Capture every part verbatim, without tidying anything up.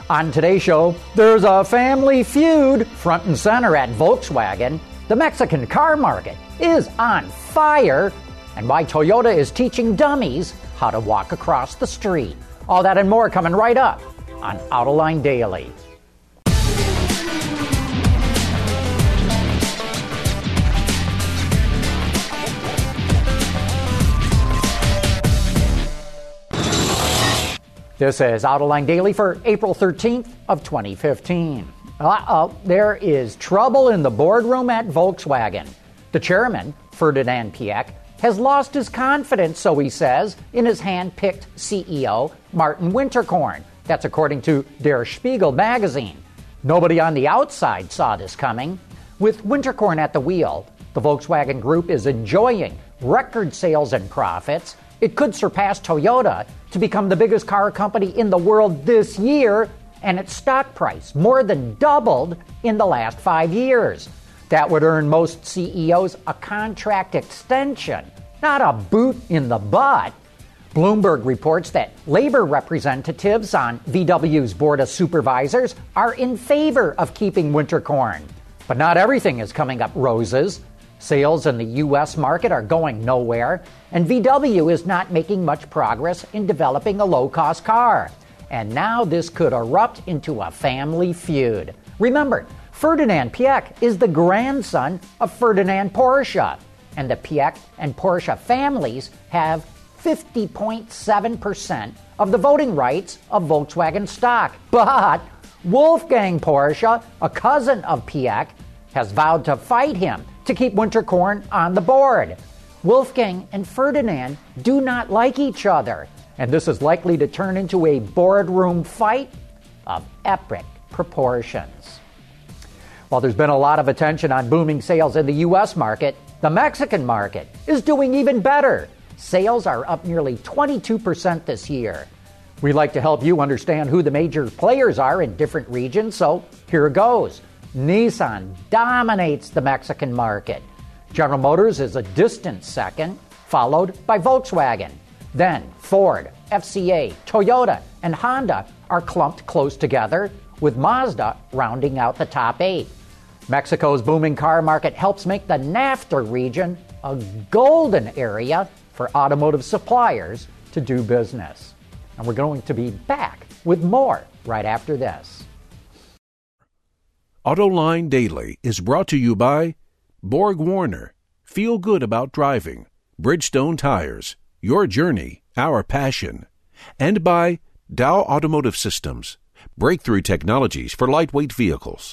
On today's show, there's a family feud front and center at Volkswagen. The Mexican car market is on fire. And why Toyota is teaching dummies how to walk across the street. All that and more coming right up on Autoline Daily. This is Autoline Daily for April thirteenth of twenty fifteen. Uh-oh, there is trouble in the boardroom at Volkswagen. The chairman, Ferdinand Piëch, has lost his confidence, so he says, in his hand-picked C E O, Martin Winterkorn. That's according to Der Spiegel magazine. Nobody on the outside saw this coming. With Winterkorn at the wheel, the Volkswagen Group is enjoying record sales and profits. It could surpass Toyota to become the biggest car company in the world this year, and its stock price more than doubled in the last five years. That would earn most C E Os a contract extension, not a boot in the butt. Bloomberg reports that labor representatives on V W's board of supervisors are in favor of keeping Winterkorn. But not everything is coming up roses. Sales in the U S market are going nowhere, and V W is not making much progress in developing a low-cost car. And now this could erupt into a family feud. Remember, Ferdinand Piëch is the grandson of Ferdinand Porsche, and the Piëch and Porsche families have fifty point seven percent of the voting rights of Volkswagen stock. But Wolfgang Porsche, a cousin of Piëch, has vowed to fight him to keep Winterkorn on the board. Wolfgang and Ferdinand do not like each other, and this is likely to turn into a boardroom fight of epic proportions. While there's been a lot of attention on booming sales in the U S market, the Mexican market is doing even better. Sales are up nearly twenty-two percent this year. We like to help you understand who the major players are in different regions, so here goes. Nissan dominates the Mexican market. General Motors is a distant second, followed by Volkswagen. Then Ford, F C A, Toyota, and Honda are clumped close together, with Mazda rounding out the top eight. Mexico's booming car market helps make the NAFTA region a golden area for automotive suppliers to do business. And we're going to be back with more right after this. Autoline Daily is brought to you by Borg Warner, Feel Good About Driving, Bridgestone Tires, Your Journey, Our Passion, and by Dow Automotive Systems, breakthrough technologies for lightweight vehicles.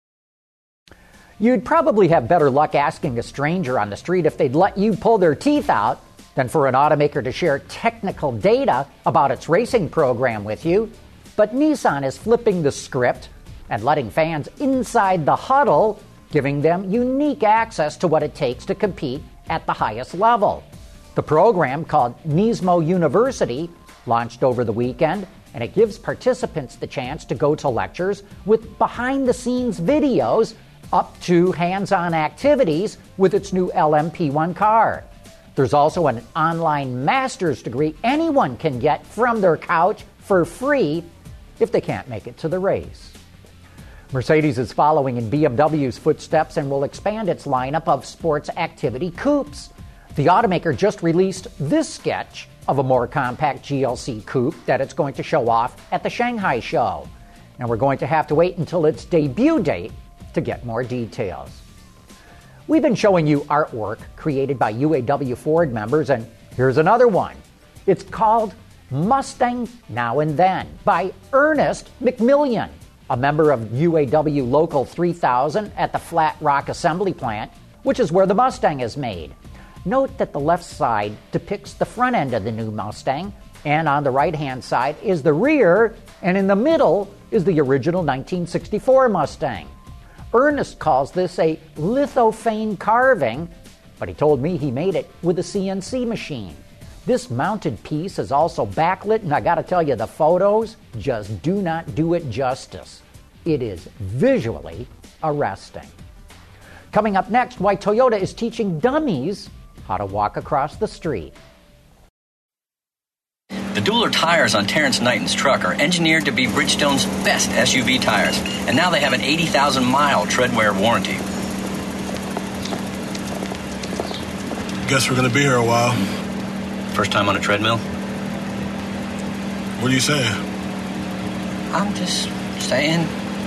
You'd probably have better luck asking a stranger on the street if they'd let you pull their teeth out than for an automaker to share technical data about its racing program with you. But Nissan is flipping the script and letting fans inside the huddle, giving them unique access to what it takes to compete at the highest level. The program, called Nismo University, launched over the weekend, and it gives participants the chance to go to lectures with behind-the-scenes videos up to hands-on activities with its new L M P one car. There's also an online master's degree anyone can get from their couch for free if they can't make it to the race. Mercedes is following in B M W's footsteps and will expand its lineup of sports activity coupes. The automaker just released this sketch of a more compact G L C coupe that it's going to show off at the Shanghai show. And we're going to have to wait until its debut date to get more details. We've been showing you artwork created by U A W Ford members, and here's another one. It's called Mustang Now and Then by Ernest McMillian, a member of U A W Local three thousand at the Flat Rock Assembly Plant, which is where the Mustang is made. Note that the left side depicts the front end of the new Mustang, and on the right-hand side is the rear, and in the middle is the original nineteen sixty-four Mustang. Ernest calls this a lithophane carving, but he told me he made it with a C N C machine. This mounted piece is also backlit, and I gotta tell you, the photos just do not do it justice. It is visually arresting. Coming up next, why Toyota is teaching dummies how to walk across the street. The The Dueler tires on Terrence Knighton's truck are engineered to be Bridgestone's best S U V tires, and now they have an eighty thousand mile tread-wear warranty. Guess we're going to be here a while. First time on a treadmill? What are you saying? I'm just saying.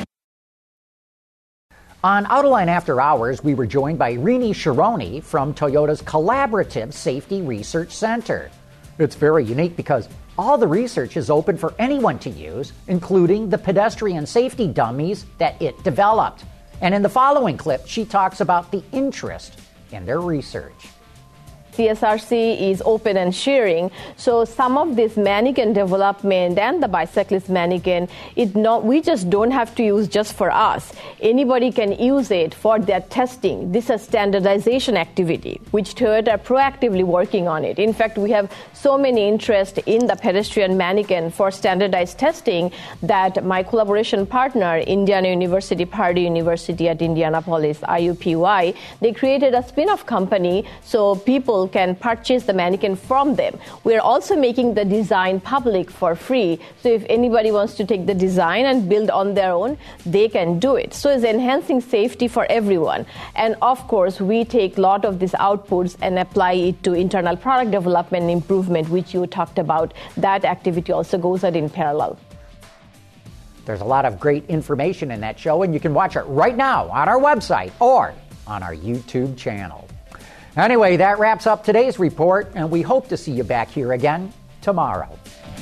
On Autoline After Hours, we were joined by Rini Shironi from Toyota's Collaborative Safety Research Center. It's very unique because all the research is open for anyone to use, including the pedestrian safety dummies that it developed. And in the following clip, she talks about the interest in their research. C S R C is open and sharing, so some of this mannequin development and the bicyclist mannequin, it not, we just don't have to use just for us. Anybody can use it for their testing. This is a standardization activity, which Toyota are proactively working on it. In fact, we have so many interest in the pedestrian mannequin for standardized testing that my collaboration partner, Indiana University, Purdue University at Indianapolis, I U P Y, they created a spin-off company so people can purchase the mannequin from them. We're also making the design public for free. So if anybody wants to take the design and build on their own, they can do it. So it's enhancing safety for everyone. And of course, we take a lot of these outputs and apply it to internal product development and improvement, which you talked about. That activity also goes on in parallel. There's a lot of great information in that show, and you can watch it right now on our website or on our YouTube channel. Anyway, that wraps up today's report, and we hope to see you back here again tomorrow.